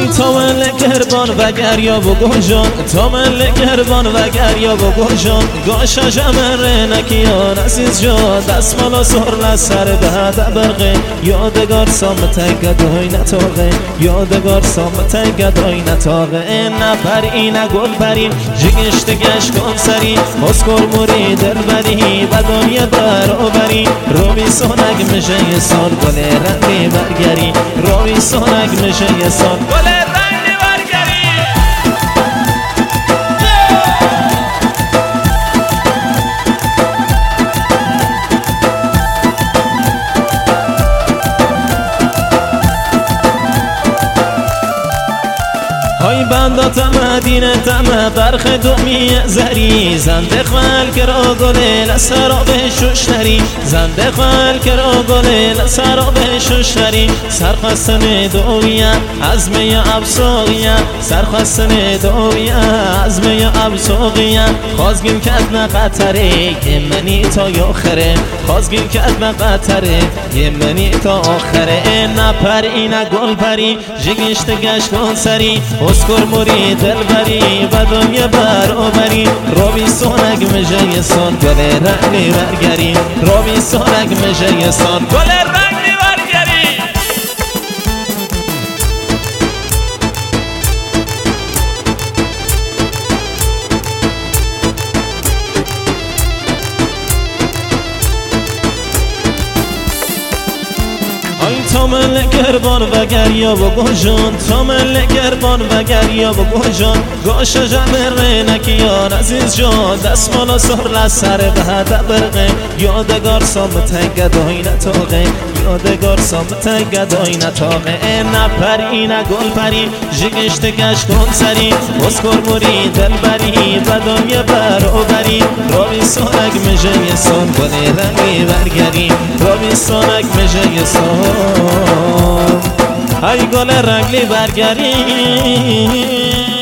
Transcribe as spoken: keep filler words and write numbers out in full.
های تا مل گربان و گریا و گوژان، تا مل گربان و گریا و گوژان، گاشا جمره نکیان عزیز جا دستمالا سر لسر به هده برقه، یادگار سامت گدای نتاقه، یادگار سامت گدای نتاقه. نپر اینه گل بریم جگشت گشت کن سری، مسکر موری دل بری و دنیا برابری، روی سونگ میشه سال گل رنگی برگری، روی سونگ میشه سال گل رنگی برگری. های بندا تمه دینه تمه برخ دومی زری، زنده خال کرا گله لسرا به شوشتری، زنده خال کرا گله لسرا به شوشتری. سرخواستن دویه عزمه ابساقیه، سرخواستن دویه عزمه ابساقیه. خواستگیم کد نقطره یه منی تا آخره، خواستگیم کد نقطره یه منی تا آخره. نپر اینه گل پری جگشت گشت کن سری، اسکر موری دل بری و دنیا برابری، روی سونگ میشه سان گل رنگی برگری، روی سونگ میشه سان گل رنگی برگری. تا مل گربان و گریا و گوژان، تا مل گربان و گریا و گوژان، گاشا جمره نکیان عزیز جان دستمالا سر لسر به هده برقه، یادگار سامت گدای نتاقه، یادگار سامت گدای نتاقه. نپر اینه گل پری جگشت گشت کن سری، مسکر موری دل بری و دنیا برابری، روی سونگ میشه سان گل رنگی برگری، روی سونگ میشه سان ای گل رنگی برگری.